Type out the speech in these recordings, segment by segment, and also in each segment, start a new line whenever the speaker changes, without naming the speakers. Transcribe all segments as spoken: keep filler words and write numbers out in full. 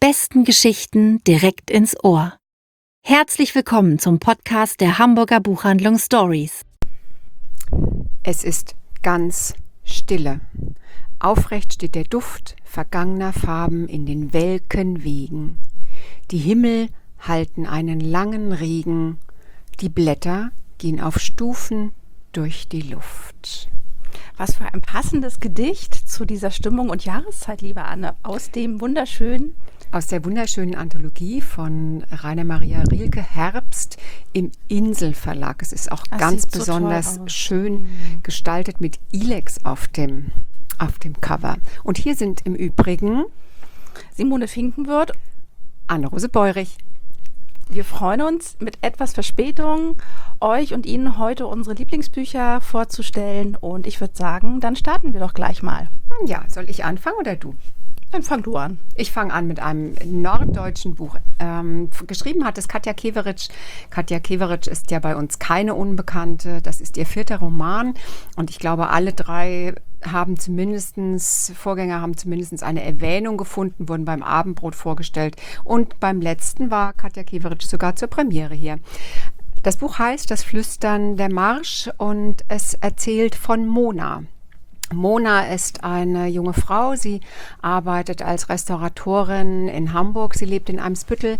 besten Geschichten direkt ins Ohr. Herzlich willkommen zum Podcast der Hamburger Buchhandlung Stories.
Es ist ganz stille. Aufrecht steht der Duft vergangener Farben in den welken Wegen. Die Himmel halten einen langen Regen. Die Blätter gehen auf Stufen durch die Luft.
Was für ein passendes Gedicht zu dieser Stimmung und Jahreszeit, liebe Anne, aus dem wunderschönen...
Aus der wunderschönen Anthologie von Rainer Maria Rilke, Herbst im Inselverlag. Es ist auch
Das
ganz
sieht so
besonders
toll aus.
schön
Mhm.
gestaltet mit Ilex auf dem, auf dem Cover. Und hier sind im Übrigen
Simone Finkenwirth.
Anne-Rose Beurich.
Wir freuen uns, mit etwas Verspätung euch und Ihnen heute unsere Lieblingsbücher vorzustellen. Und ich würde sagen, dann starten wir doch gleich mal.
Ja, soll ich anfangen oder du?
Dann fang du an.
Ich fange an mit einem norddeutschen Buch. Ähm, geschrieben hat es Katja Keveritsch. Katja Keveritsch ist ja bei uns keine Unbekannte. Das ist ihr vierter Roman. Und ich glaube, alle drei haben zumindestens, Vorgänger haben zumindest eine Erwähnung gefunden, wurden beim Abendbrot vorgestellt. Und beim letzten war Katja Keveritsch sogar zur Premiere hier. Das Buch heißt Das Flüstern der Marsch und es erzählt von Mona. Mona ist eine junge Frau, sie arbeitet als Restauratorin in Hamburg, sie lebt in Eimsbüttel,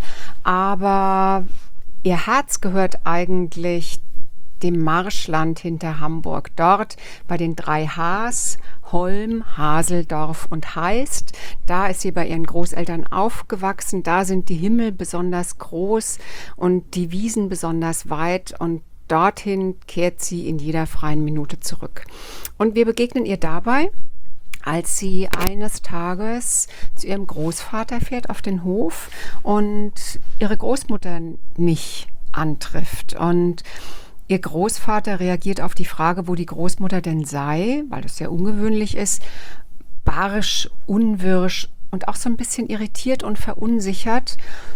aber ihr Herz gehört eigentlich dem Marschland hinter Hamburg. Dort bei den drei Hs, Holm, Haseldorf und Heist. Da ist sie bei ihren Großeltern aufgewachsen, da sind die Himmel besonders groß und die Wiesen besonders weit und dorthin kehrt sie in jeder freien Minute zurück. Und wir begegnen ihr dabei, als sie eines Tages zu ihrem Großvater fährt auf den Hof und ihre Großmutter nicht antrifft. Und ihr Großvater reagiert auf die Frage, wo die Großmutter denn sei, weil das sehr ungewöhnlich ist, barsch, unwirsch und auch so ein bisschen irritiert und verunsichert.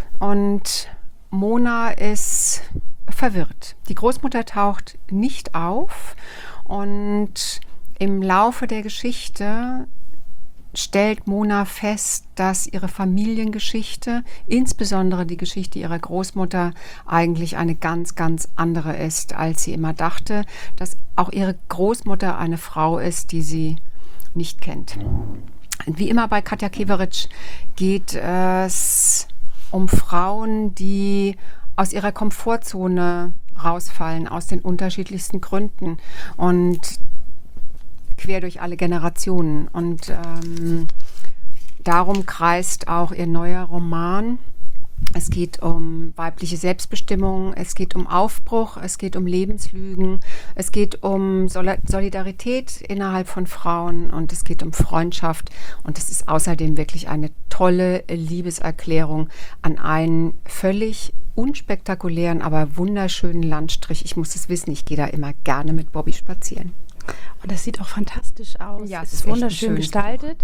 Und Mona ist verwirrt. Die Großmutter taucht nicht auf und im Laufe der Geschichte stellt Mona fest, dass ihre Familiengeschichte, insbesondere die Geschichte ihrer Großmutter, eigentlich eine ganz, ganz andere ist, als sie immer dachte, dass auch ihre Großmutter eine Frau ist, die sie nicht kennt. Wie immer bei Katja Keveritsch geht es um Frauen, die aus ihrer Komfortzone rausfallen, aus den unterschiedlichsten Gründen und quer durch alle Generationen. Und ähm, darum kreist auch ihr neuer Roman. Es geht um weibliche Selbstbestimmung, es geht um Aufbruch, es geht um Lebenslügen, es geht um Sol- Solidarität innerhalb von Frauen und es geht um Freundschaft. Und es ist außerdem wirklich eine tolle Liebeserklärung an einen völlig unspektakulären, aber wunderschönen Landstrich. Ich muss es wissen, ich gehe da immer gerne mit Bobby spazieren.
Und das sieht auch fantastisch aus.
Ja,
es
es
ist
ist echt ein
wunderschön
schönes
gestaltet.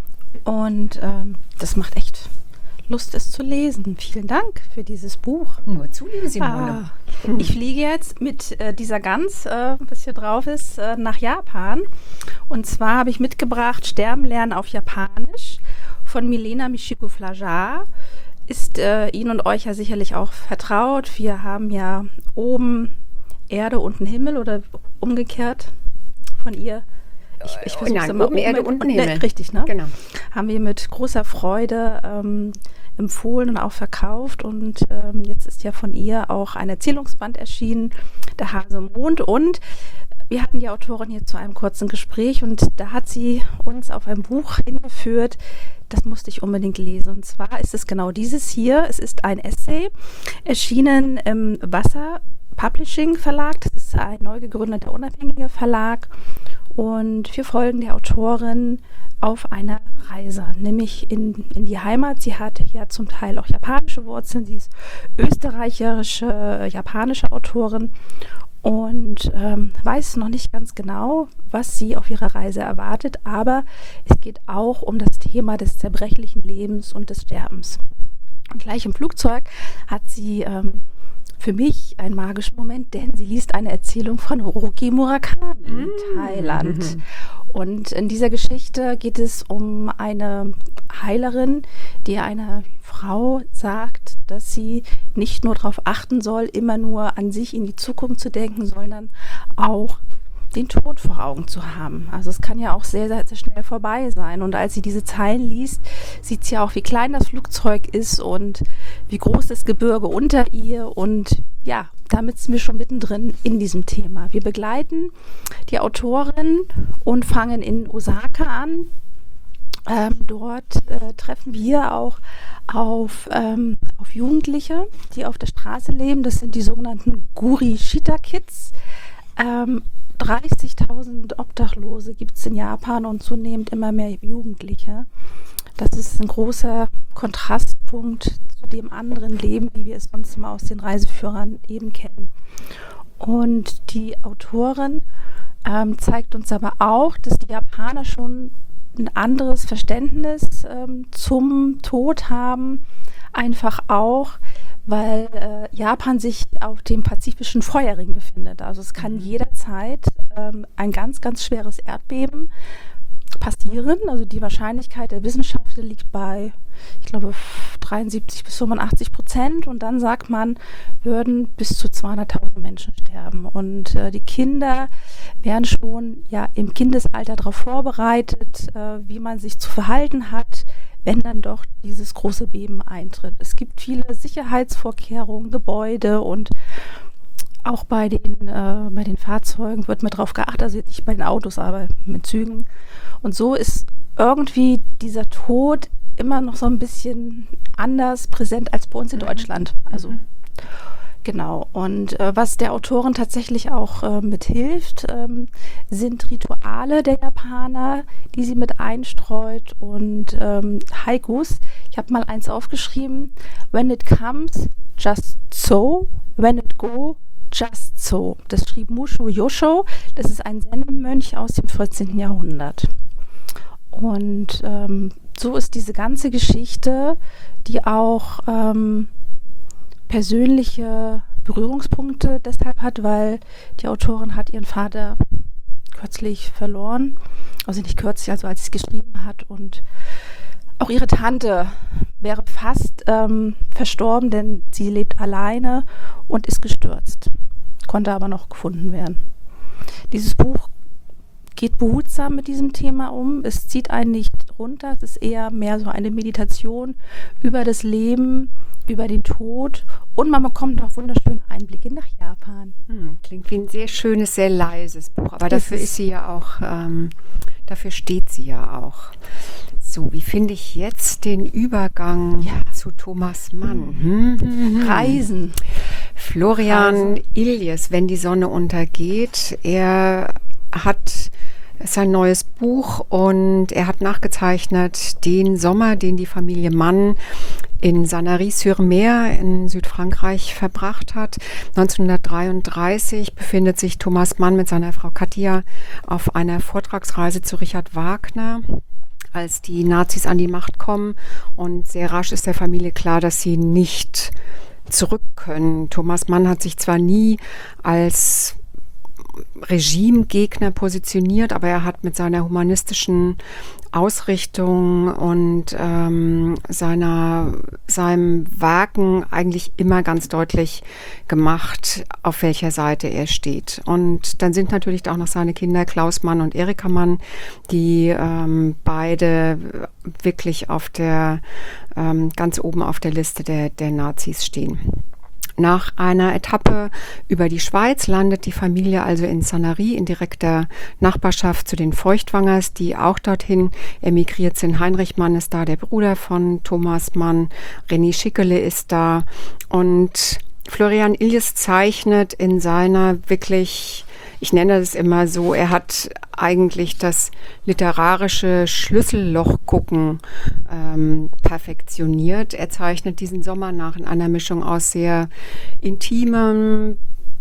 Und ähm, das macht echt Lust, es zu lesen. Vielen Dank für dieses Buch.
Nur zu, liebe Simone.
Ah, ich fliege jetzt mit äh, dieser Gans, äh, was hier drauf ist, äh, nach Japan. Und zwar habe ich mitgebracht Sterben lernen auf Japanisch von Milena Michiko Flajar. Ist äh, Ihnen und euch ja sicherlich auch vertraut. Wir haben ja oben Erde, unten Himmel oder umgekehrt von ihr. Ich, ich versuche es immer.
Oben Erde,
um,
unten
ne,
Himmel.
Richtig, ne?
Genau.
Haben wir mit großer Freude ähm, empfohlen und auch verkauft. Und ähm, jetzt ist ja von ihr auch ein Erzählungsband erschienen, Der Hase im Mond. Und wir hatten die Autorin hier zu einem kurzen Gespräch und da hat sie uns auf ein Buch hingeführt, das musste ich unbedingt lesen. Und zwar ist es genau dieses hier. Es ist ein Essay, erschienen im Wasser Publishing Verlag. Das ist ein neu gegründeter, unabhängiger Verlag. Und wir folgen der Autorin auf einer Reise, nämlich in, in die Heimat. Sie hatte ja zum Teil auch japanische Wurzeln. Sie ist österreicherische, japanische Autorin und ähm, weiß noch nicht ganz genau, was sie auf ihrer Reise erwartet. Aber es geht auch um das Thema des zerbrechlichen Lebens und des Sterbens. Und gleich im Flugzeug hat sie ähm, für mich einen magischen Moment, denn sie liest eine Erzählung von Haruki Murakami in Thailand. Und in dieser Geschichte geht es um eine Heilerin, die einer Frau sagt, dass sie nicht nur darauf achten soll, immer nur an sich in die Zukunft zu denken, sondern auch den Tod vor Augen zu haben. Also es kann ja auch sehr, sehr, sehr schnell vorbei sein. Und als sie diese Zeilen liest, sieht sie auch, wie klein das Flugzeug ist und wie groß das Gebirge unter ihr. Und ja, damit sind wir schon mittendrin in diesem Thema. Wir begleiten die Autorin und fangen in Osaka an. Ähm, dort äh, treffen wir auch auf, ähm, auf Jugendliche, die auf der Straße leben. Das sind die sogenannten Guri-Shita-Kids. Ähm, dreißigtausend Obdachlose gibt es in Japan und zunehmend immer mehr Jugendliche. Das ist ein großer Kontrastpunkt zu dem anderen Leben, wie wir es sonst mal aus den Reiseführern eben kennen. Und die Autorin ähm, zeigt uns aber auch, dass die Japaner schon ein anderes Verständnis ähm, zum Tod haben, einfach auch, weil äh, Japan sich auf dem pazifischen Feuerring befindet. Also es kann jederzeit ähm, ein ganz, ganz schweres Erdbeben passieren. Also die Wahrscheinlichkeit der Wissenschaftler liegt bei, ich glaube, dreiundsiebzig bis fünfundachtzig Prozent. Und dann sagt man, würden bis zu zweihunderttausend Menschen sterben. Und äh, die Kinder werden schon ja im Kindesalter darauf vorbereitet, äh, wie man sich zu verhalten hat, wenn dann doch dieses große Beben eintritt. Es gibt viele Sicherheitsvorkehrungen, Gebäude und auch bei den, äh, bei den Fahrzeugen wird mit drauf geachtet, also nicht bei den Autos, aber mit Zügen. Und so ist irgendwie dieser Tod immer noch so ein bisschen anders präsent als bei uns in Deutschland. Also mhm. Genau. Und äh, was der Autorin tatsächlich auch äh, mithilft, ähm, sind Rituale der Japaner, die sie mit einstreut und ähm, Haikus. Ich habe mal eins aufgeschrieben. When it comes, just so. When it go, just so. Das schrieb Musho Yosho. Das ist ein Zen-Mönch aus dem vierzehnten Jahrhundert. Und ähm, so ist diese ganze Geschichte, die auch ähm, persönliche Berührungspunkte deshalb hat, weil die Autorin hat ihren Vater kürzlich verloren, also nicht kürzlich, also als sie es geschrieben hat, und auch ihre Tante wäre fast ähm, verstorben, denn sie lebt alleine und ist gestürzt, konnte aber noch gefunden werden. Dieses Buch geht behutsam mit diesem Thema um. Es zieht einen nicht runter, es ist eher mehr so eine Meditation über das Leben, über den Tod, und man bekommt noch wunderschöne Einblicke nach Japan.
Hm, klingt wie ein sehr schönes, sehr leises Buch, aber das dafür ist, ist sie ja auch, ähm, dafür steht sie ja auch. So, wie finde ich jetzt den Übergang ja. zu Thomas Mann? Hm, hm, hm.
Reisen.
Florian Reisen. Illies, Wenn die Sonne untergeht. Er hat sein neues Buch und er hat nachgezeichnet den Sommer, den die Familie Mann in Sanary-sur-Mer in Südfrankreich verbracht hat. neunzehnhundertdreiunddreißig befindet sich Thomas Mann mit seiner Frau Katja auf einer Vortragsreise zu Richard Wagner, als die Nazis an die Macht kommen, und sehr rasch ist der Familie klar, dass sie nicht zurück können. Thomas Mann hat sich zwar nie als Regimegegner positioniert, aber er hat mit seiner humanistischen Ausrichtung und ähm, seiner, seinem Wagen eigentlich immer ganz deutlich gemacht, auf welcher Seite er steht. Und dann sind natürlich auch noch seine Kinder Klaus Mann und Erika Mann, die ähm, beide wirklich auf der, ähm, ganz oben auf der Liste der, der Nazis stehen. Nach einer Etappe über die Schweiz landet die Familie also in Sanary in direkter Nachbarschaft zu den Feuchtwangers, die auch dorthin emigriert sind. Heinrich Mann ist da, der Bruder von Thomas Mann. René Schickele ist da. Und Florian Illies zeichnet in seiner wirklich, ich nenne das immer so, er hat eigentlich das literarische Schlüsselloch-Gucken ähm, perfektioniert. Er zeichnet diesen Sommer nach in einer Mischung aus sehr intimem,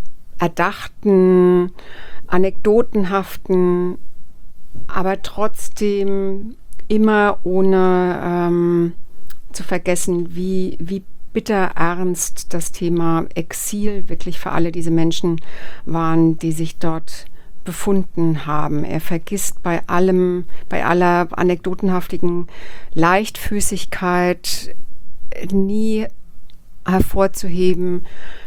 erdachten, anekdotenhaften, aber trotzdem immer ohne ähm, zu vergessen, wie, wie bitter ernst das Thema Exil wirklich für alle diese Menschen waren, die sich dort befunden haben. Er vergisst bei allem, bei aller anekdotenhaftigen Leichtfüßigkeit nie hervorzuheben,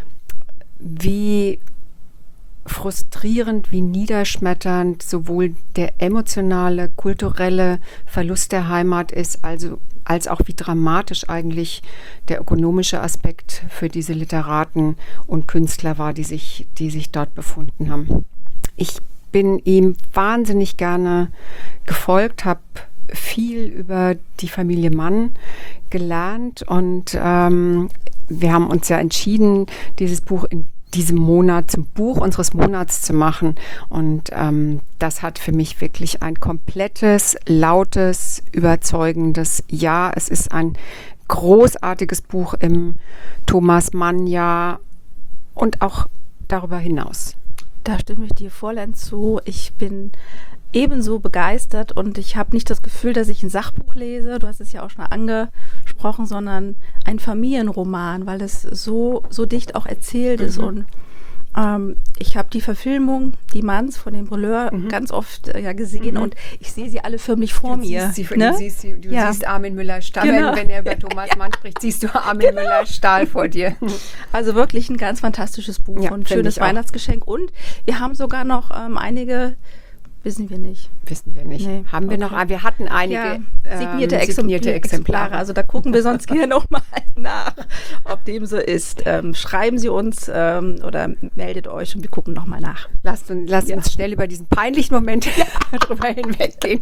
wie frustrierend, wie niederschmetternd sowohl der emotionale, kulturelle Verlust der Heimat ist, also als auch wie dramatisch eigentlich der ökonomische Aspekt für diese Literaten und Künstler war, die sich, die sich dort befunden haben. Ich bin ihm wahnsinnig gerne gefolgt, habe viel über die Familie Mann gelernt und ähm, wir haben uns ja entschieden, dieses Buch in diesem Monat zum Buch unseres Monats zu machen. Und ähm, das hat für mich wirklich ein komplettes, lautes, überzeugendes Ja. Es ist ein großartiges Buch im Thomas Mann-Jahr und auch darüber hinaus.
Da stimme ich dir vollends zu. Ich bin ebenso begeistert und ich habe nicht das Gefühl, dass ich ein Sachbuch lese, du hast es ja auch schon angesprochen, sondern ein Familienroman, weil es so, so dicht auch erzählt mhm. ist. Und ähm, ich habe die Verfilmung, die Manns von dem Brûleur, mhm. ganz oft äh, ja gesehen mhm. und ich sehe sie alle förmlich vor
du
mir.
Siehst sie,
ne?
Du, siehst, sie, du ja. siehst Armin Müller-Stahl,
genau.
wenn, wenn er über Thomas Mann spricht, siehst du Armin genau. Müller-Stahl vor dir.
Also wirklich ein ganz fantastisches Buch
ja,
und schönes Weihnachtsgeschenk. Und wir haben sogar noch ähm, einige Wissen wir nicht.
Wissen wir nicht. Nee. Haben wir okay. noch? Wir hatten einige
ja, signierte,
ähm, signierte Exemplare.
Exemplare. Also da gucken wir sonst gerne nochmal nach, ob dem so ist. Ähm, schreiben Sie uns ähm, oder meldet euch und wir gucken nochmal nach.
Lasst, uns, lasst ja. uns schnell über diesen peinlichen Moment drüber hinweggehen.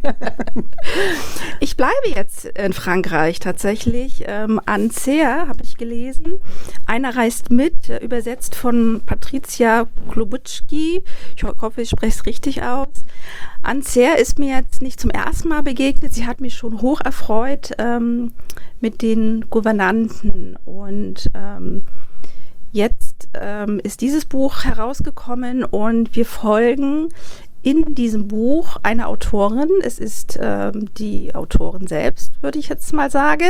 Ich bleibe jetzt in Frankreich tatsächlich. Ähm, Anzer habe ich gelesen. Einer reist mit, übersetzt von Patricia Klobutschki. Ich hoffe, ich spreche es richtig aus. Anzer ist mir jetzt nicht zum ersten Mal begegnet. Sie hat mich schon hoch erfreut ähm, mit den Gouvernanten. Und ähm, jetzt ähm, ist dieses Buch herausgekommen und wir folgen in diesem Buch einer Autorin. Es ist ähm, die Autorin selbst, würde ich jetzt mal sagen.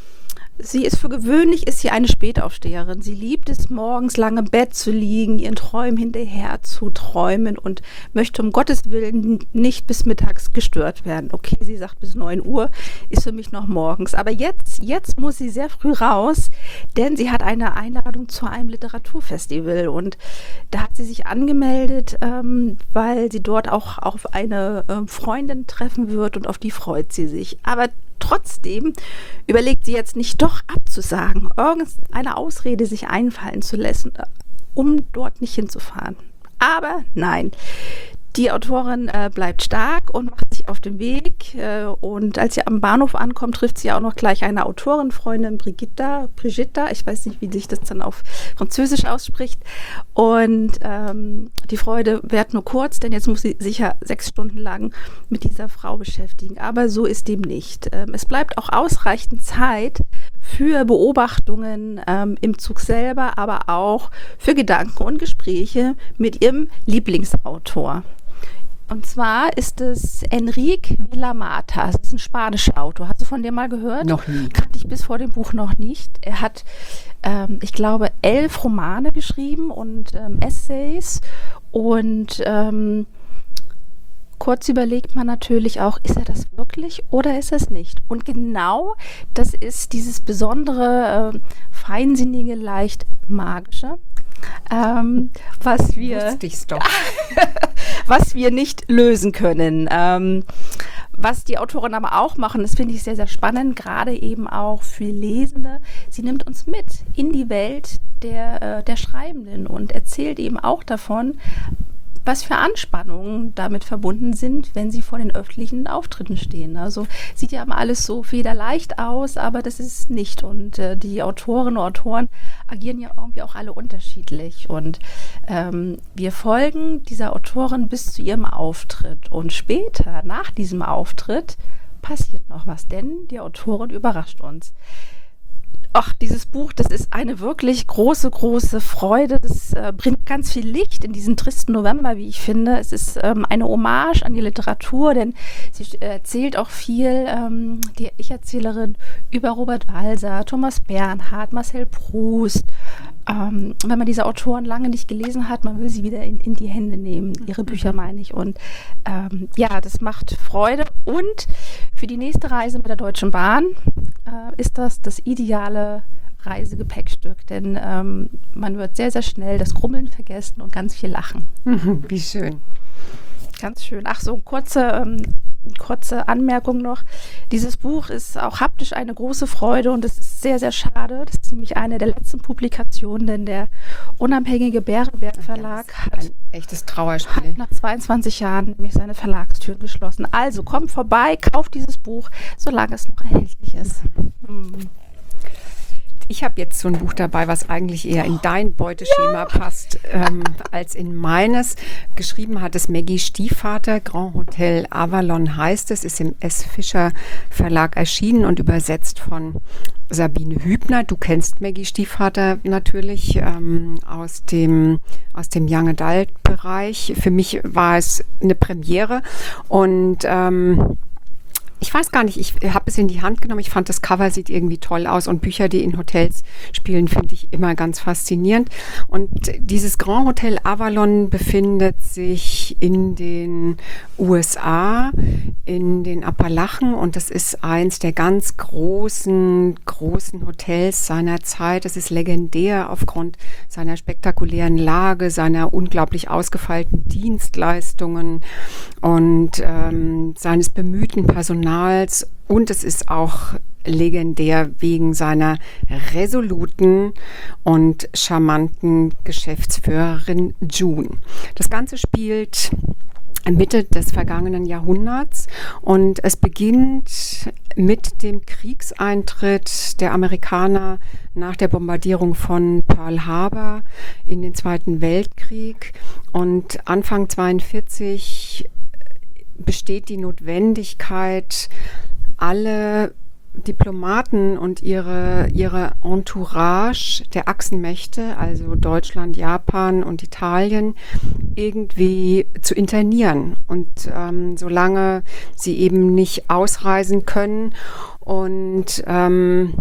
Sie ist für gewöhnlich, ist sie eine Spätaufsteherin. Sie liebt es, morgens lange im Bett zu liegen, ihren Träumen hinterher zu träumen und möchte um Gottes Willen nicht bis mittags gestört werden. Okay, sie sagt, bis neun Uhr ist für mich noch morgens. Aber jetzt, jetzt muss sie sehr früh raus, denn sie hat eine Einladung zu einem Literaturfestival. Und da hat sie sich angemeldet, ähm, weil sie dort auch auf eine äh, Freundin treffen wird und auf die freut sie sich. Aber trotzdem überlegt sie jetzt nicht doch abzusagen, irgendeine Ausrede sich einfallen zu lassen, um dort nicht hinzufahren. Aber nein, die Autorin äh, bleibt stark und macht sich auf den Weg. Äh, und als sie am Bahnhof ankommt, trifft sie auch noch gleich eine Autorenfreundin, Brigitta, Brigitta, ich weiß nicht, wie sich das dann auf Französisch ausspricht. Und ähm, die Freude währt nur kurz, denn jetzt muss sie sich ja sechs Stunden lang mit dieser Frau beschäftigen. Aber so ist dem nicht. Ähm, es bleibt auch ausreichend Zeit für Beobachtungen ähm, im Zug selber, aber auch für Gedanken und Gespräche mit ihrem Lieblingsautor. Und zwar ist es Enrique Villamata. Das ist ein spanischer Autor. Hast du von dem mal gehört?
Noch nie.
Kannte ich bis vor dem Buch noch nicht. Er hat, ähm, ich glaube, elf Romane geschrieben und ähm, Essays. Und ähm, kurz überlegt man natürlich auch, ist er das wirklich oder ist er es nicht? Und genau das ist dieses besondere, äh, feinsinnige, leicht magische. Ähm, was wir
doch.
was wir nicht lösen können. Ähm, was die Autoren aber auch machen, das finde ich sehr, sehr spannend, gerade eben auch für Lesende. Sie nimmt uns mit in die Welt der, äh, der Schreibenden und erzählt eben auch davon, was für Anspannungen damit verbunden sind, wenn sie vor den öffentlichen Auftritten stehen. Also sieht ja immer alles so federleicht aus, aber das ist es nicht. Und äh, die Autorinnen und Autoren agieren ja irgendwie auch alle unterschiedlich. Und ähm, wir folgen dieser Autorin bis zu ihrem Auftritt. Und später, nach diesem Auftritt, passiert noch was, denn die Autorin überrascht uns. Ach, dieses Buch, das ist eine wirklich große, große Freude. Das äh, bringt ganz viel Licht in diesen tristen November, wie ich finde. Es ist ähm, eine Hommage an die Literatur, denn sie erzählt auch viel, ähm, die Ich-Erzählerin, über Robert Walser, Thomas Bernhard, Marcel Proust. Ähm, wenn man diese Autoren lange nicht gelesen hat, man will sie wieder in, in die Hände nehmen, ihre Bücher meine ich. Und ähm, ja, das macht Freude. Und für die nächste Reise mit der Deutschen Bahn äh, ist das das ideale Reisegepäckstück, denn ähm, man wird sehr, sehr schnell das Grummeln vergessen und ganz viel lachen.
Wie schön.
Ganz schön. Ach so, kurze, ähm, kurze Anmerkung noch. Dieses Buch ist auch haptisch eine große Freude und es ist sehr, sehr schade. Das ist nämlich eine der letzten Publikationen, denn der unabhängige Bärenberg Verlag
Ja,
hat
ein echtes Trauerspiel.
hat nach zweiundzwanzig Jahren nämlich seine Verlagstüren geschlossen. Also kommt vorbei, kauft dieses Buch, solange es noch erhältlich ist. Hm.
Ich habe jetzt so ein Buch dabei, was eigentlich eher in dein Beuteschema ja. passt, ähm, als in meines. Geschrieben hat es Maggie Stiefvater, Grand Hotel Avalon heißt es, ist im S. Fischer Verlag erschienen und übersetzt von Sabine Hübner. Du kennst Maggie Stiefvater natürlich ähm, aus dem, aus dem Young Adult Bereich. Für mich war es eine Premiere und ähm, ich weiß gar nicht, ich habe es in die Hand genommen. Ich fand, das Cover sieht irgendwie toll aus und Bücher, die in Hotels spielen, finde ich immer ganz faszinierend. Und dieses Grand Hotel Avalon befindet sich in den U S A, in den Appalachen und das ist eins der ganz großen, großen Hotels seiner Zeit. Es ist legendär aufgrund seiner spektakulären Lage, seiner unglaublich ausgefeilten Dienstleistungen und ähm, seines bemühten Personals. Und es ist auch legendär wegen seiner resoluten und charmanten Geschäftsführerin June. Das Ganze spielt Mitte des vergangenen Jahrhunderts und es beginnt mit dem Kriegseintritt der Amerikaner nach der Bombardierung von Pearl Harbor in den Zweiten Weltkrieg und Anfang zweiundvierzig besteht die Notwendigkeit, alle Diplomaten und ihre, ihre Entourage der Achsenmächte, also Deutschland, Japan und Italien, irgendwie zu internieren. Und ähm, solange sie eben nicht ausreisen können. Und ähm,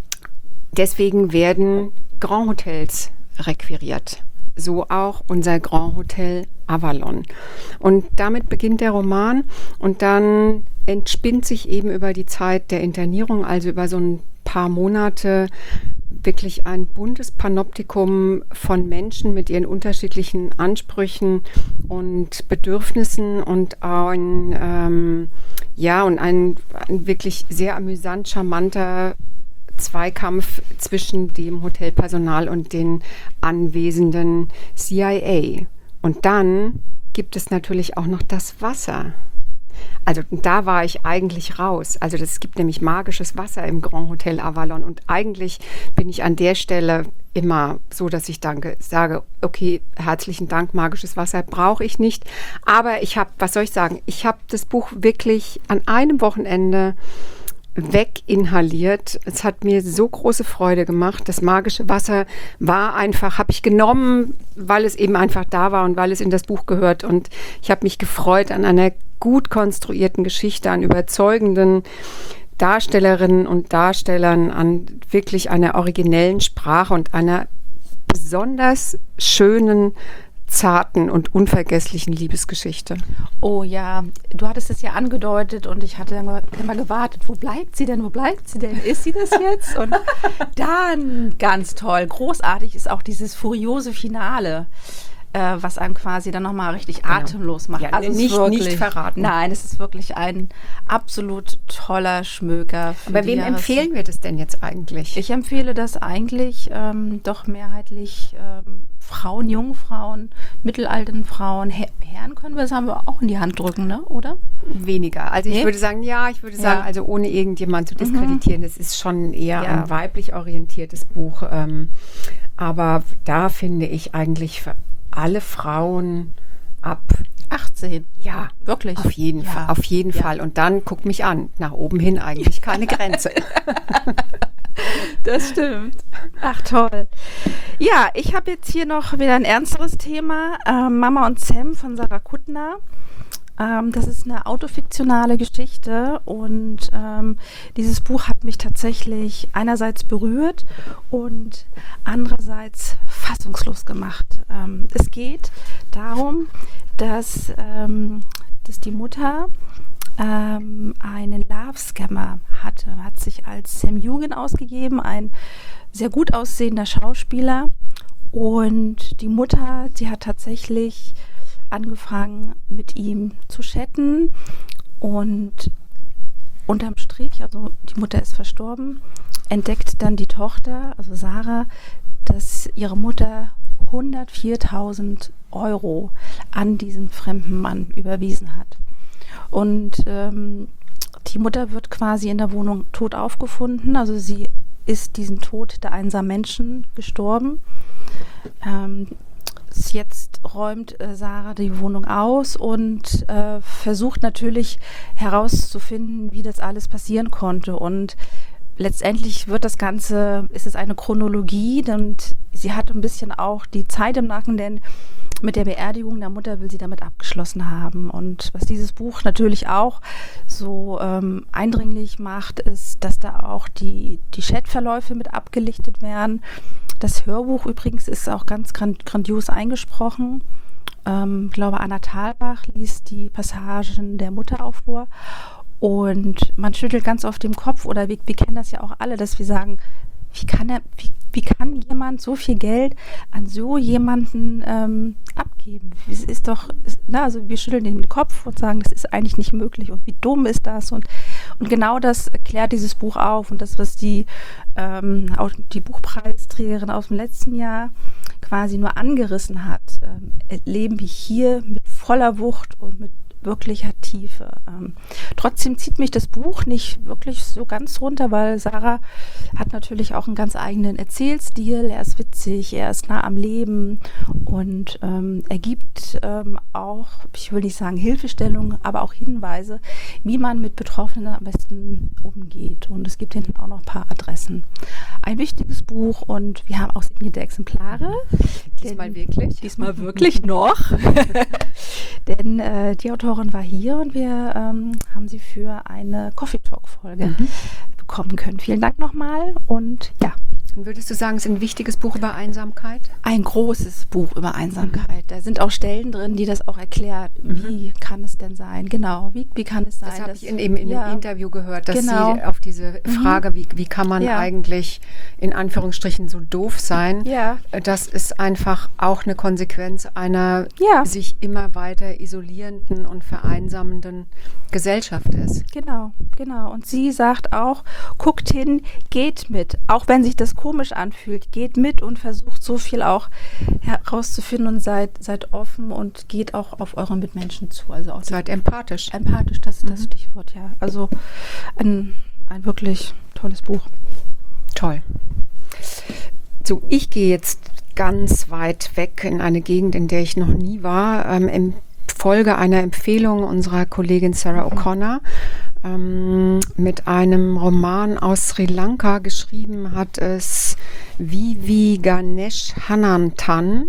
deswegen werden Grand Hotels requiriert. So auch unser Grand Hotel Avalon. Und damit beginnt der Roman und dann entspinnt sich eben über die Zeit der Internierung, also über so ein paar Monate, wirklich ein buntes Panoptikum von Menschen mit ihren unterschiedlichen Ansprüchen und Bedürfnissen und ein, ähm, ja, und ein, ein wirklich sehr amüsant, charmanter Zweikampf zwischen dem Hotelpersonal und den anwesenden C I A. Und dann gibt es natürlich auch noch das Wasser. Also da war ich eigentlich raus. Also es gibt nämlich magisches Wasser im Grand Hotel Avalon und eigentlich bin ich an der Stelle immer so, dass ich danke, sage, okay, herzlichen Dank, magisches Wasser brauche ich nicht. Aber ich habe, was soll ich sagen, ich habe das Buch wirklich an einem Wochenende weginhaliert. Es hat mir so große Freude gemacht. Das magische Wasser war einfach, habe ich genommen, weil es eben einfach da war und weil es in das Buch gehört. Und ich habe mich gefreut an einer gut konstruierten Geschichte, an überzeugenden Darstellerinnen und Darstellern, an wirklich einer originellen Sprache und einer besonders schönen, zarten und unvergesslichen Liebesgeschichte.
Oh ja, du hattest es ja angedeutet und ich hatte immer, immer gewartet, wo bleibt sie denn, wo bleibt sie denn, ist sie das jetzt? Und dann, ganz toll, großartig ist auch dieses furiose Finale, äh, was einem quasi dann nochmal richtig genau. atemlos macht.
Ja,
also
nicht,
wirklich,
nicht verraten.
Nein, es ist wirklich ein absolut toller Schmöker.
Aber wem empfehlen wir das denn jetzt eigentlich?
Ich empfehle das eigentlich ähm, doch mehrheitlich ähm, Frauen, Jungfrauen, mittelalten Frauen, Her- Herren können wir das haben wir auch in die Hand drücken, ne? Oder?
Weniger. Also nee? ich würde sagen, ja, ich würde sagen,
ja.
also ohne irgendjemand zu diskreditieren, mhm. das ist schon eher
ja.
ein weiblich orientiertes Buch. Ähm, aber da finde ich eigentlich für alle Frauen ab
achtzehn.
Ja,
wirklich.
Auf jeden
ja.
Fall. Auf jeden ja. Fall. Und dann guck mich an. Nach oben hin eigentlich keine Grenze.
Das stimmt. Ach, toll. Ja, ich habe jetzt hier noch wieder ein ernsteres Thema. Ähm, Mama und Sam von Sarah Kuttner. Ähm, das ist eine autofiktionale Geschichte und ähm, dieses Buch hat mich tatsächlich einerseits berührt und andererseits fassungslos gemacht. Ähm, es geht darum, dass, ähm, dass die Mutter ähm, einen Love-Scammer hatte, hat sich als Sam Heughan ausgegeben, ein sehr gut aussehender Schauspieler, und die Mutter, die hat tatsächlich angefangen mit ihm zu chatten und unterm Strich, also die Mutter ist verstorben, entdeckt dann die Tochter, also Sarah, dass ihre Mutter hundertviertausend Euro an diesen fremden Mann überwiesen hat. Und ähm, die Mutter wird quasi in der Wohnung tot aufgefunden, also sie ist diesen Tod der einsamen Menschen gestorben. Ähm, Jetzt räumt äh, Sarah die Wohnung aus und äh, versucht natürlich herauszufinden, wie das alles passieren konnte. Und letztendlich wird das Ganze, ist es eine Chronologie, und sie hat ein bisschen auch die Zeit im Nacken, denn mit der Beerdigung der Mutter will sie damit abgeschlossen haben. Und was dieses Buch natürlich auch so ähm, eindringlich macht, ist, dass da auch die, die Chatverläufe mit abgelichtet werden. Das Hörbuch übrigens ist auch ganz grandios eingesprochen. Ähm, ich glaube, Anna Thalbach liest die Passagen der Mutter auch vor. Und man schüttelt ganz oft den Kopf, oder wir, wir kennen das ja auch alle, dass wir sagen, wie kann er, wie, wie kann jemand so viel Geld an so jemanden ähm, abgeben? Es ist doch, ist, na, also wir schütteln den Kopf und sagen, das ist eigentlich nicht möglich und wie dumm ist das? Und, und genau das klärt dieses Buch auf, und das, was die, ähm, auch die Buchpreisträgerin aus dem letzten Jahr quasi nur angerissen hat, ähm, erleben wir hier mit voller Wucht und mit wirklicher Tiefe. Ähm, trotzdem zieht mich das Buch nicht wirklich so ganz runter, weil Sarah hat natürlich auch einen ganz eigenen Erzählstil. Er ist witzig, er ist nah am Leben und ähm, er gibt ähm, auch, ich will nicht sagen Hilfestellungen, aber auch Hinweise, wie man mit Betroffenen am besten umgeht. Und es gibt hinten auch noch ein paar Adressen. Ein wichtiges Buch, und wir haben auch signierte Exemplare.
Diesmal wirklich?
Diesmal wirklich noch. Denn äh, die Autorin war hier und wir ähm, haben sie für eine Coffee Talk Folge mhm. bekommen können. Vielen Dank nochmal, und ja.
Würdest du sagen, es ist ein wichtiges Buch über Einsamkeit?
Ein großes Buch über Einsamkeit. Da sind auch Stellen drin, die das auch erklärt. Wie mhm. kann es denn sein? Genau, wie, wie kann es sein?
Das habe ich in, eben in ja. dem Interview gehört, dass
genau.
sie auf diese Frage, mhm. wie, wie kann man ja. eigentlich in Anführungsstrichen so doof sein,
ja.
das ist einfach auch eine Konsequenz einer
ja.
sich immer weiter isolierenden und vereinsamenden Gesellschaft ist.
Genau, genau. Und sie sagt auch, guckt hin, geht mit, auch wenn sich das komisch anfühlt, geht mit und versucht so viel auch herauszufinden und seid, seid offen und geht auch auf eure Mitmenschen zu. Also auch
seid empathisch.
Empathisch, das ist das
mhm.
Stichwort, ja. Also ein, ein wirklich tolles Buch.
Toll. So, ich gehe jetzt ganz weit weg in eine Gegend, in der ich noch nie war, ähm, im Folge einer Empfehlung unserer Kollegin Sarah O'Connor, ähm, mit einem Roman aus Sri Lanka. Geschrieben hat es Vivi Ganesh Hanantan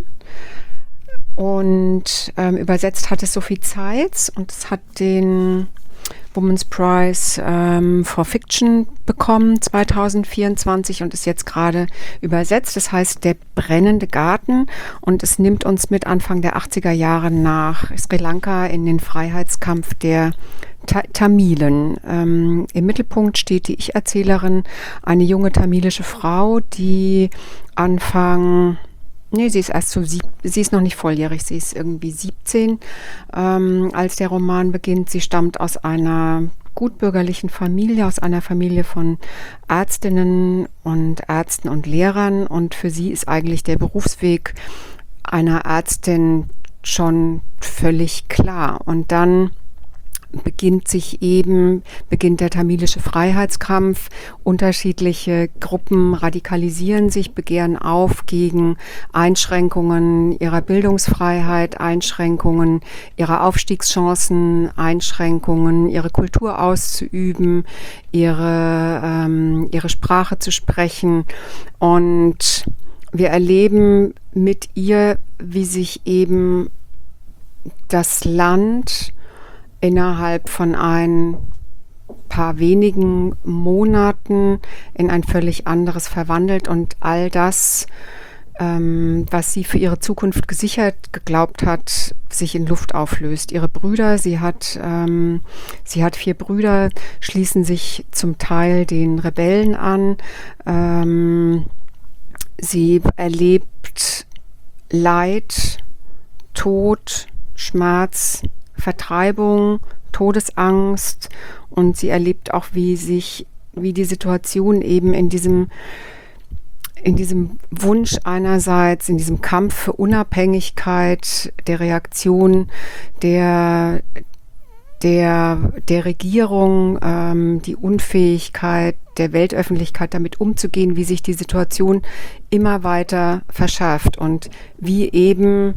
und ähm, übersetzt hat es Sophie Zeitz, und es hat den Women's Prize ähm, for Fiction bekommen zwanzig vierundzwanzig und ist jetzt gerade übersetzt. Das heißt Der brennende Garten, und es nimmt uns mit Anfang der achtziger Jahre nach Sri Lanka in den Freiheitskampf der Ta- Tamilen. Ähm, im Mittelpunkt steht die Ich-Erzählerin, eine junge tamilische Frau, die Anfang Nee, sie ist erst so sieb, sie ist noch nicht volljährig, sie ist irgendwie siebzehn, ähm, als der Roman beginnt. Sie stammt aus einer gutbürgerlichen Familie, aus einer Familie von Ärztinnen und Ärzten und Lehrern, und für sie ist eigentlich der Berufsweg einer Ärztin schon völlig klar. Und dann beginnt sich eben, beginnt der tamilische Freiheitskampf. Unterschiedliche Gruppen radikalisieren sich, begehren auf gegen Einschränkungen ihrer Bildungsfreiheit, Einschränkungen ihrer Aufstiegschancen, Einschränkungen, ihre Kultur auszuüben, ihre, ähm, ihre Sprache zu sprechen. Und wir erleben mit ihr, wie sich eben das Land innerhalb von ein paar wenigen Monaten in ein völlig anderes verwandelt und all das, ähm, was sie für ihre Zukunft gesichert geglaubt hat, sich in Luft auflöst. Ihre Brüder, sie hat, ähm, sie hat vier Brüder, schließen sich zum Teil den Rebellen an. Ähm, sie erlebt Leid, Tod, Schmerz, Vertreibung, Todesangst, und sie erlebt auch, wie sich, wie die Situation eben in diesem, in diesem Wunsch einerseits, in diesem Kampf für Unabhängigkeit, der Reaktion der, der, der Regierung, ähm, die Unfähigkeit der Weltöffentlichkeit damit umzugehen, wie sich die Situation immer weiter verschärft und wie eben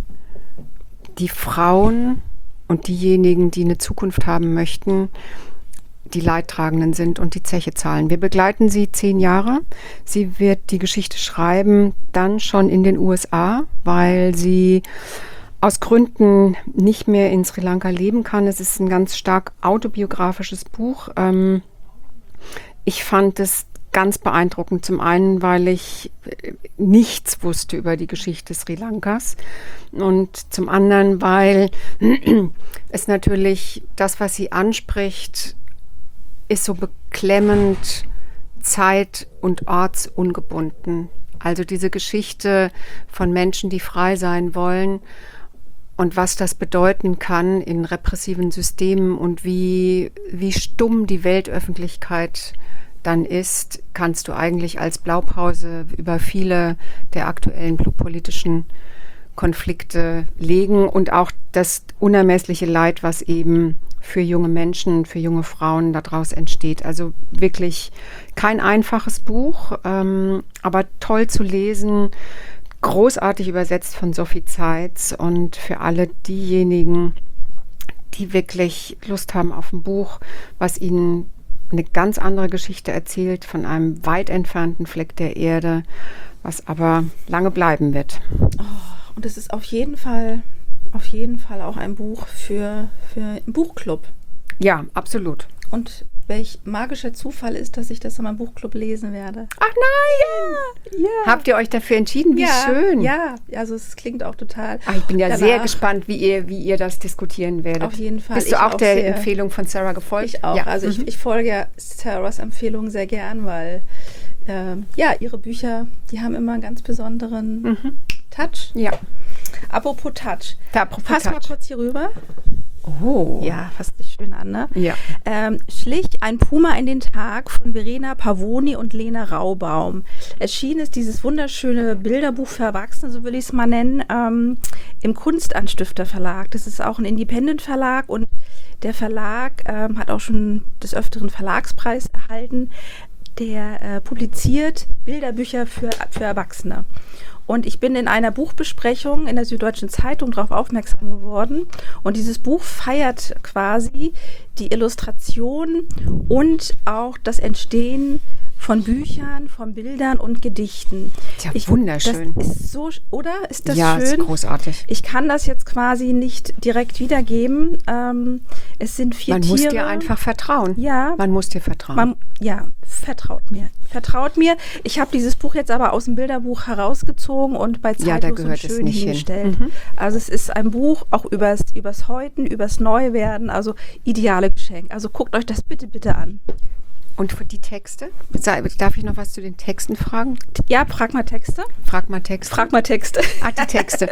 die Frauen und diejenigen, die eine Zukunft haben möchten, die Leidtragenden sind und die Zeche zahlen. Wir begleiten sie zehn Jahre. Sie wird die Geschichte schreiben, dann schon in den U S A, weil sie aus Gründen nicht mehr in Sri Lanka leben kann. Es ist ein ganz stark autobiografisches Buch. Ähm, ich fand es ganz beeindruckend. Zum einen, weil ich nichts wusste über die Geschichte Sri Lankas, und zum anderen, weil es natürlich, das, was sie anspricht, ist so beklemmend zeit- und ortsungebunden. Also diese Geschichte von Menschen, die frei sein wollen, und was das bedeuten kann in repressiven Systemen und wie, wie stumm die Weltöffentlichkeit dann ist, kannst du eigentlich als Blaupause über viele der aktuellen politischen Konflikte legen, und auch das unermessliche Leid, was eben für junge Menschen, für junge Frauen daraus entsteht. Also wirklich kein einfaches Buch, ähm, aber toll zu lesen, großartig übersetzt von Sophie Zeitz, und für alle diejenigen, die wirklich Lust haben auf ein Buch, was ihnen eine ganz andere Geschichte erzählt von einem weit entfernten Fleck der Erde, was aber lange bleiben wird.
Oh, und es ist auf jeden Fall, auf jeden Fall auch ein Buch für, für einen Buchclub.
Ja, absolut.
Und welch magischer Zufall ist, dass ich das in meinem Buchclub lesen werde.
Ach nein! Ja. Ja. Habt ihr euch dafür entschieden? Wie
ja,
schön.
Ja, also es klingt auch total.
Ach, ich bin ja
danach.
sehr gespannt, wie ihr, wie ihr das diskutieren werdet.
Auf jeden Fall.
Bist du auch,
auch
der
sehr.
Empfehlung von Sarah gefolgt?
Ich auch.
Ja.
Also
mhm.
ich, ich folge ja Sarahs Empfehlung sehr gern, weil ähm, ja, ihre Bücher, die haben immer einen ganz besonderen
mhm.
Touch.
Ja.
Apropos Touch.
Da, apropos
Fass
Touch.
mal kurz hier rüber.
Oh.
Ja, fasst sich schön an, ne?
Ja.
Ähm, Schlich ein Puma in den Tag von Verena Pavoni und Lena Raubaum. Erschienen ist dieses wunderschöne Bilderbuch für Erwachsene, so will ich es mal nennen, ähm, im Kunstanstifter Verlag. Das ist auch ein Independent Verlag, und der Verlag ähm, hat auch schon des Öfteren Verlagspreis erhalten. Der äh, publiziert Bilderbücher für, für Erwachsene. Und ich bin in einer Buchbesprechung in der Süddeutschen Zeitung darauf aufmerksam geworden. Und dieses Buch feiert quasi die Illustration und auch das Entstehen von Büchern, von Bildern und Gedichten.
Ja,
ich,
wunderschön.
Das ist so, oder? Ist das
ja,
schön?
Ja, ist großartig.
Ich kann das jetzt quasi nicht direkt wiedergeben. Ähm, es sind vier
Man
Tiere.
muss dir einfach vertrauen.
Ja.
Man muss dir vertrauen.
Man, ja, vertraut mir. Vertraut mir. Ich habe dieses Buch jetzt aber aus dem Bilderbuch herausgezogen und bei
Ja, da
Zeitlos und
gehört es
Schön
nicht
hingestellt.
hin. Mhm.
Also es ist ein Buch auch übers, übers Häuten, übers Neuwerden, also ideale Geschenk. Also guckt euch das bitte, bitte an.
Und für die Texte? Darf ich noch was zu den Texten fragen?
Ja, frag mal Texte.
Frag mal Texte.
Frag mal Texte.
Ah, die Texte.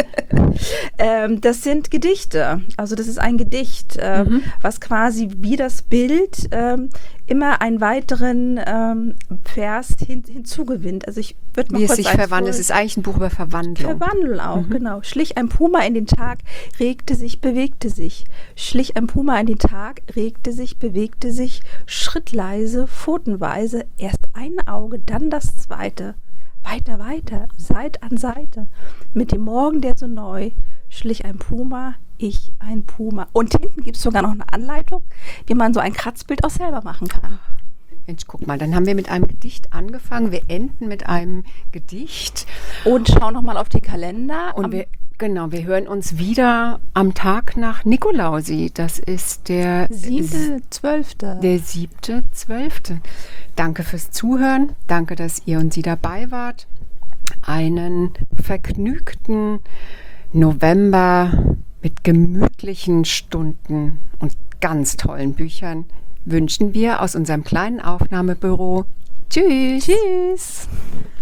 ähm, das sind Gedichte. Also das ist ein Gedicht, ähm, mhm. was quasi wie das Bild ähm, immer einen weiteren ähm, Vers hin, hinzugewinnt. Also ich würde mal
Wie
kurz
es sich verwandelt. Es ist eigentlich ein Buch über Verwandlung.
Verwandeln auch,
Mhm.
genau. Schlich ein Puma in den Tag, regte sich, bewegte sich. Schlich ein Puma in den Tag, regte sich, bewegte sich, schrittleise, pfotenweise, erst ein Auge, dann das zweite. Weiter, weiter, Seit an Seite. Mit dem Morgen, der so neu, schlich ein Puma, ich ein Puma. Und hinten gibt es sogar noch eine Anleitung, wie man so ein Kratzbild auch selber machen kann.
Mensch, guck mal, dann haben wir mit einem Gedicht angefangen. Wir enden mit einem Gedicht.
Und schau noch mal auf die Kalender.
Und
Am-
wir, genau, wir hören uns wieder am Tag nach Nikolausi. Das ist der
siebte, zwölfte.
Der siebte, zwölfte. Danke fürs Zuhören. Danke, dass ihr und Sie dabei wart. Einen vergnügten November mit gemütlichen Stunden und ganz tollen Büchern wünschen wir aus unserem kleinen Aufnahmebüro. Tschüss.
Tschüss.